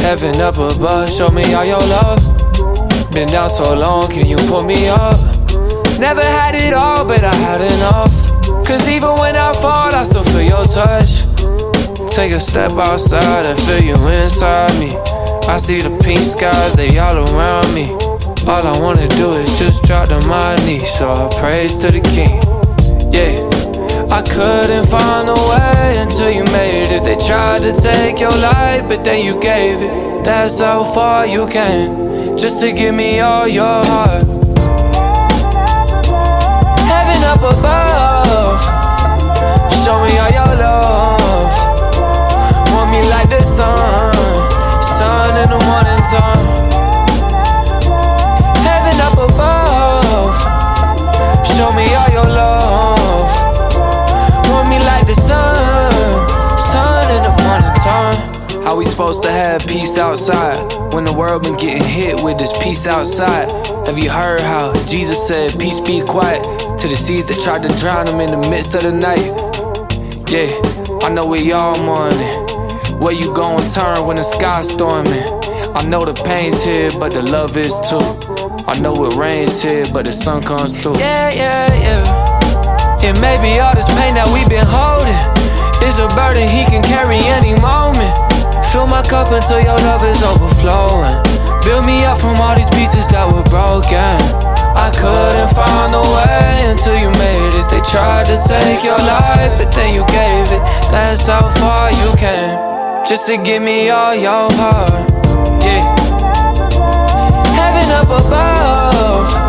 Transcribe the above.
Heaven up above, show me all your love. Been down so long, can you pull me up? Never had it all, but I had enough. Cause even when I fall, I still feel your touch. Take a step outside and feel you inside me. I see the pink skies, they all around me. All I wanna do is just drop to my knees. So I praise to the King, yeah. I couldn't find a way until you made it. They tried to take your life, but then you gave it. That's how far you came, just to give me all your heart. Heaven up above, show me all your love. Want me like the sun, sun in the morning time. Heaven up above, show me all your love. Want me like the sun, sun in the morning time. How we supposed to have peace outside when the world been getting hit with this peace outside? Have you heard how Jesus said, peace be quiet, to the seas that tried to drown him in the midst of the night? Yeah, I know we all mourning. Where you gon' turn when the sky's storming? I know the pain's here, but the love is too. I know it rains here, but the sun comes through. Yeah, yeah, yeah. It may be all this pain that we've been holding is a burden he can carry any moment. Fill my cup until your love is overflowing. Build me up from all these pieces that were broken. I couldn't find a way until you made it. They tried to take your life, but then you gave it. That's how far you came, just to give me all your heart, yeah. Heaven up above,